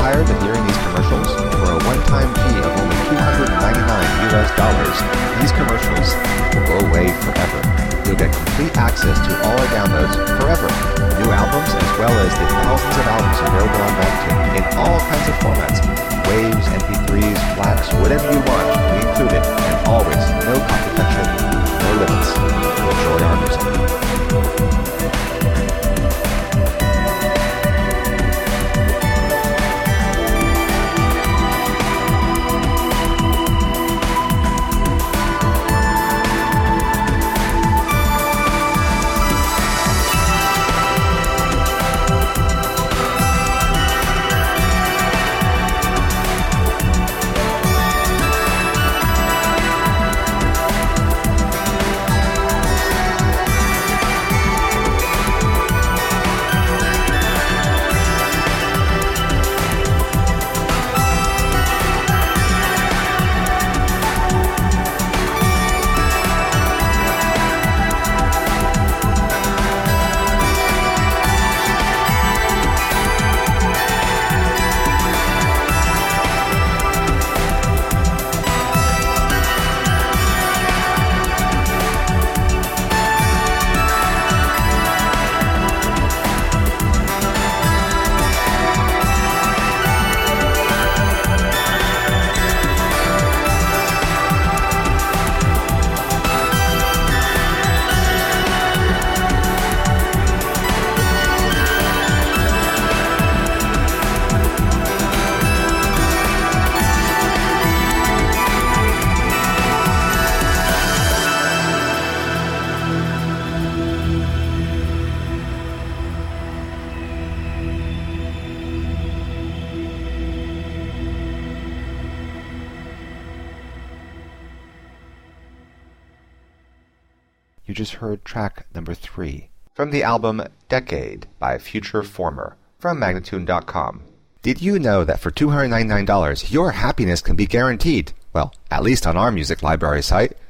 tired of hearing these commercials? For a one-time fee of only $299, these commercials will go away forever. You'll get complete access to all our downloads forever. New albums as well as the thousands of albums available on Magnatune in all kinds of formats. Waves, MP3s, FLACs, whatever you want, we include it. And always, no copy protection, no limits. Enjoy our music. You just heard track number 3 from the album Decade by Future Former from Magnatune.com. Did you know that for $299 your happiness can be guaranteed? Well, at least on our music library site.